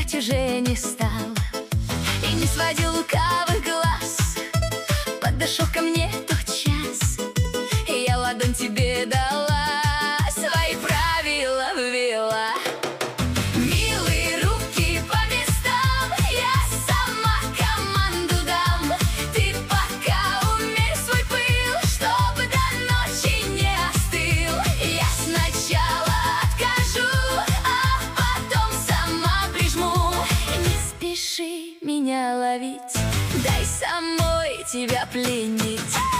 ждать уже не стал и не сводил лукавых глаз. Подошел ко мне тотчас, и я ладонь тебе дала, свои правила ввела. Милые руки по местам, я сама команду дам. Ты пока умерь свой пыл, чтобы до ночи не остыл. Я сначала откажу, а потом сама прижму. Не спеши меня ловить, дай самой тебя пленить.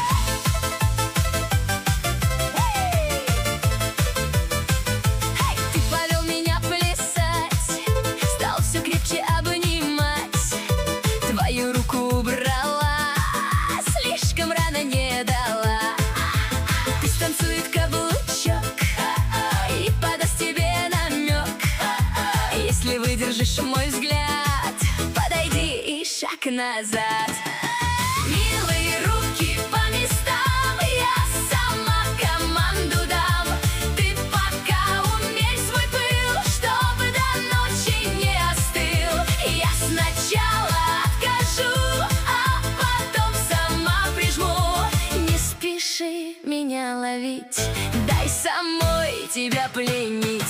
Ты повел меня плясать, стал все крепче обнимать. Твою руку убрала, слишком рано не дала. Пусть танцует каблучок и подаст тебе намек. Если выдержишь мой взгляд, подойди и шаг назад. Милые руки по местам, я сама команду дам. Ты пока умерь свой пыл, чтобы до ночи не остыл. Я сначала откажу, а потом сама прижму. Не спеши меня ловить, дай самой тебя пленить.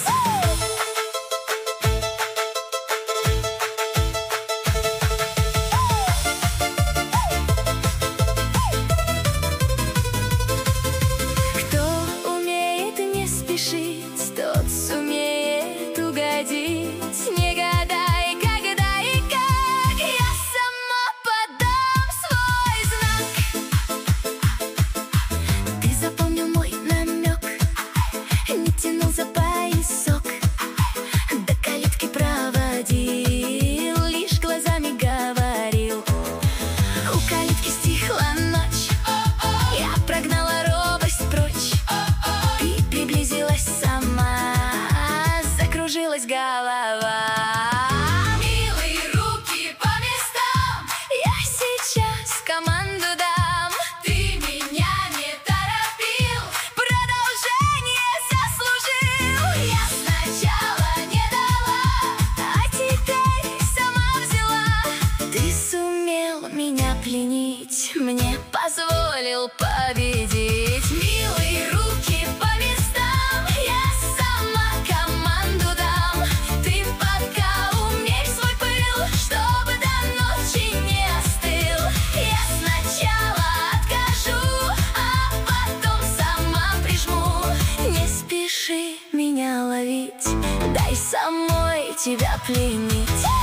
Тот сумеет угодить. Не гадай, когда и как, я сама подам свой знак. Ты запомнил мой намек, не тянул за поясок, до калитки проводил, лишь глазами говорил. У калитки стихла ночь, я прогнала робость прочь. Ты приблизилась сама, закружилась голова. Милые руки по местам, я сейчас команду дам. Ты меня не торопил, продолжение заслужил. Я сначала не дала, а теперь сама взяла. Ты сумел меня пленить, мне позволил победить. Милые руки по местам, я сама команду дам. Ты пока умерь свой пыл, чтобы до ночи не остыл. Я сначала откажу, а потом сама прижму. Не спеши меня ловить, дай самой тебя пленить.